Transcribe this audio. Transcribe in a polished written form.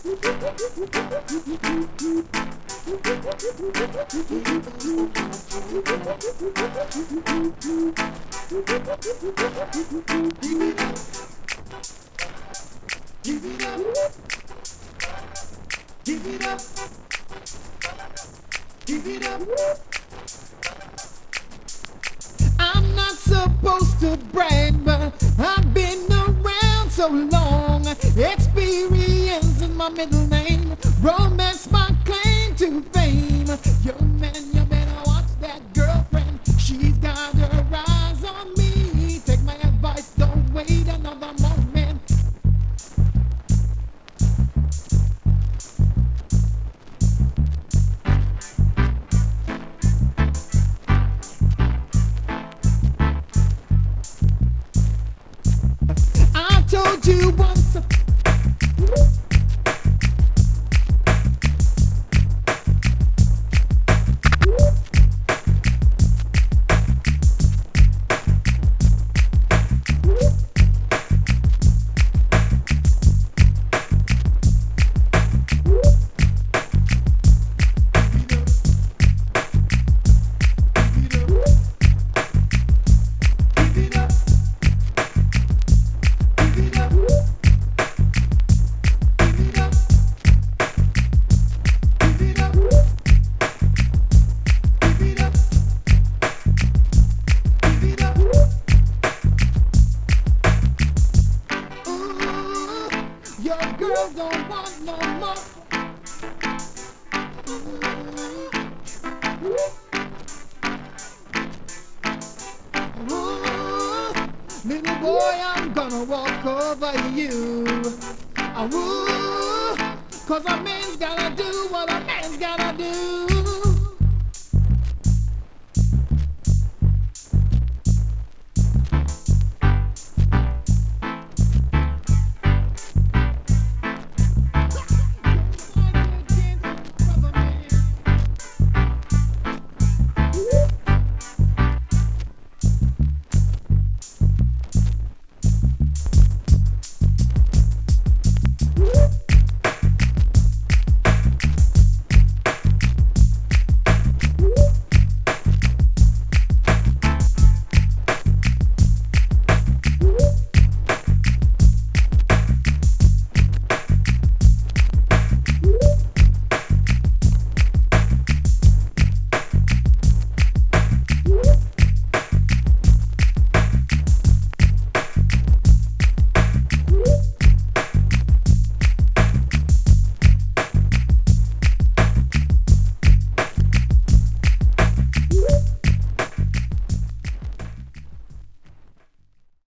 I'm not supposed to brag, but I've been around so long. Experience is my middle name. Romance my claim to fame. Young man, you better watch that girlfriend. She's got her eyes on me. Take my advice, don't wait another moment. I told you once. Your girl don't want no more. Ooh, little boy, I'm gonna walk over you. Ooh, 'cause a man's gotta do what a man's gotta do.